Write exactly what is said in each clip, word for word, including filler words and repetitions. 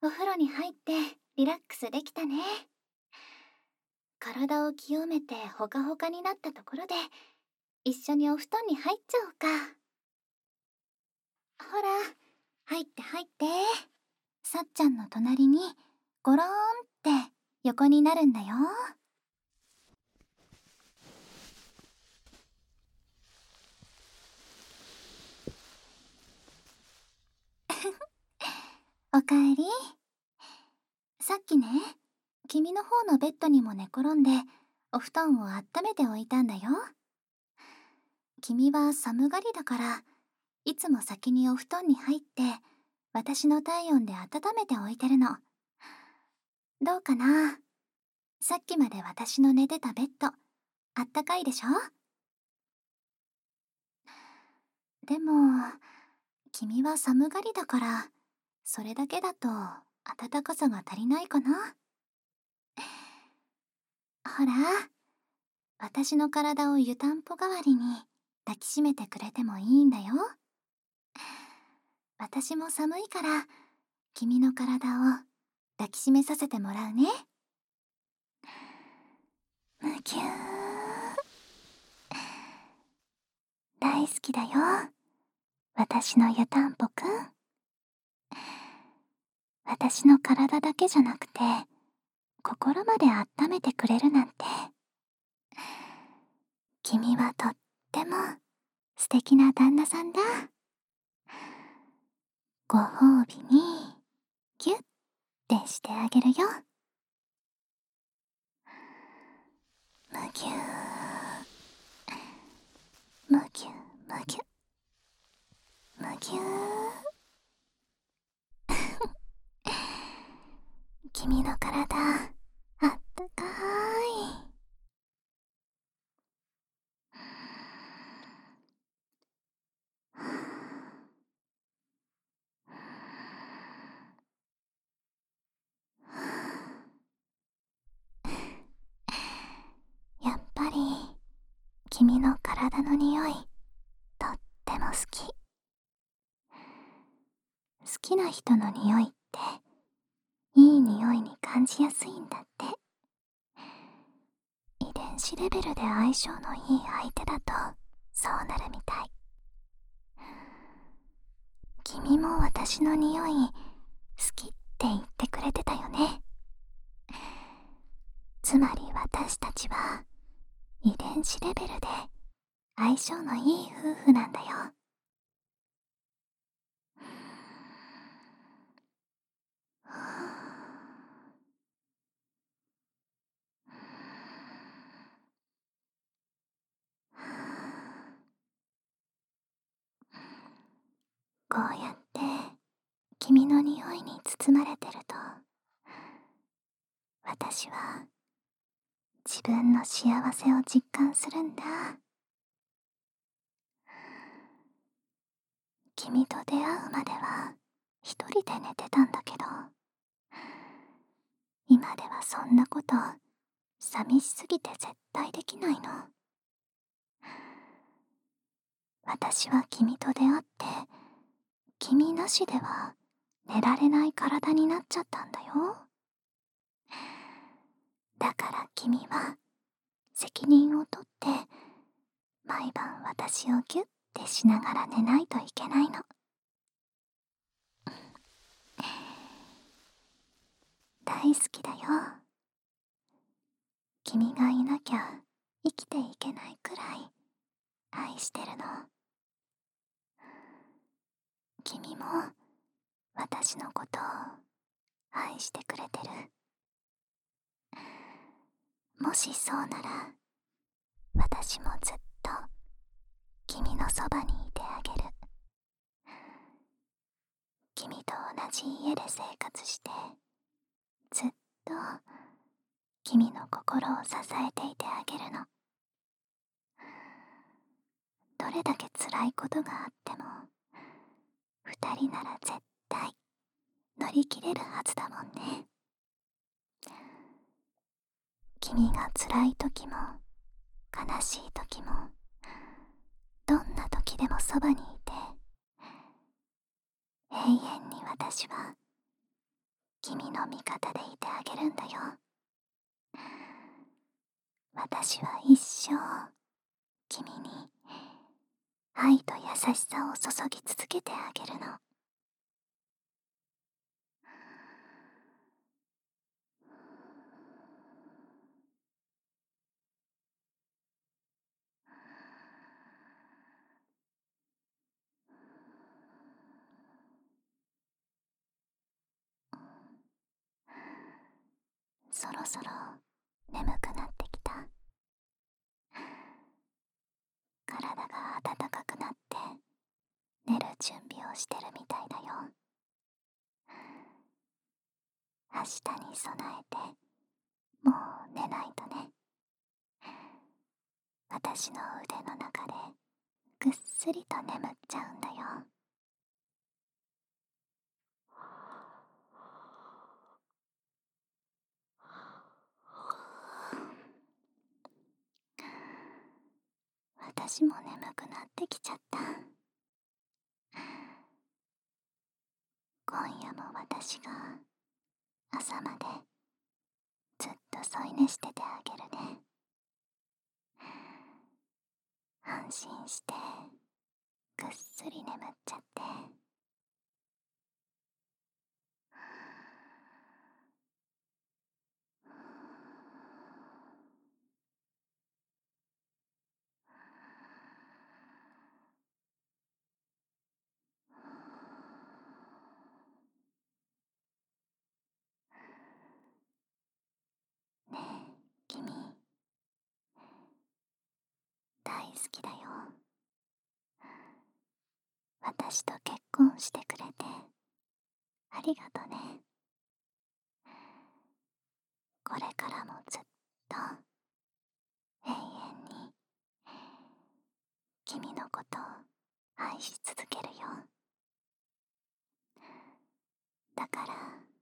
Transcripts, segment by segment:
お風呂に入ってリラックスできたね。体を清めてほかほかになったところで、一緒にお布団に入っちゃおうか。ほら、入って入って。さっちゃんの隣にゴローンって横になるんだよ。おかえり。さっきね、君の方のベッドにも寝転んでお布団を温めておいたんだよ。君は寒がりだから、いつも先にお布団に入って私の体温で温めておいてるの。どうかな？さっきまで私の寝てたベッド、あったかいでしょ？でも、君は寒がりだから、それだけだと暖かさが足りないかな。ほら、私の体を湯たんぽ代わりに抱きしめてくれてもいいんだよ。私も寒いから、君の体を抱きしめさせてもらうね。むぎゅー。大好きだよ、私の湯たんぽくん。私の体だけじゃなくて、心まで温めてくれるなんて。君はとっても素敵な旦那さんだ。ご褒美にギュッてしてあげるよ。むぎゅー、むぎゅむぎゅ、むぎゅー。君の体、あったかーい。やっぱり君の体の匂い、とっても好き。好きな人の匂いっていい匂いに感じやすいんだって。遺伝子レベルで相性のいい相手だとそうなるみたい。君も私の匂い好きって言ってくれてたよね。つまり私たちは遺伝子レベルで相性のいい夫婦なんだよ。こうやって君の匂いに包まれてると、私は自分の幸せを実感するんだ。君と出会うまでは一人で寝てたんだけど、今ではそんなこと寂しすぎて絶対できないの。私は君と出会って、君なしでは寝られない体になっちゃったんだよ。だから君は責任をとって毎晩私をギュッてしながら寝ないといけないの。大好きだよ。君がいなきゃ生きていけないくらい愛してるの。君も私のことを愛してくれてる。もしそうなら、私もずっと君のそばにいてあげる。君と同じ家で生活して、ずっと君の心を支えていてあげるの。どれだけ辛いことがあっても、二人なら絶対乗り切れるはずだもんね。君が辛い時も悲しい時も、どんな時でもそばにいて、永遠に私は君の味方でいてあげるんだよ。私は一生君に愛と優しさを注ぎ続けてあげるの。そろそろ眠くなってきた。体が温かくなって寝る準備をしてるみたいだよ。明日に備えてもう寝ないとね。私の腕の中でぐっすりと眠っちゃうんだよ。私も眠くなってきちゃった。今夜も私が朝までずっと添い寝しててあげるね。安心してぐっすり眠っちゃって。ねえ君、大好きだよ。私と結婚してくれてありがとね。これからもずっと永遠に君のことを愛し続けるよ。だから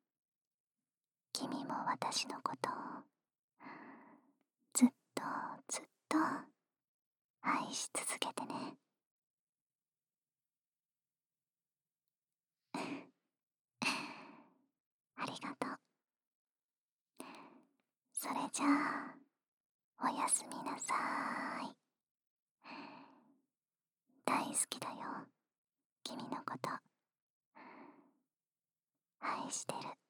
君も私のことをずっとずっと愛し続けてね。ありがとう。それじゃあおやすみなさーい。大好きだよ、君のこと。愛してる。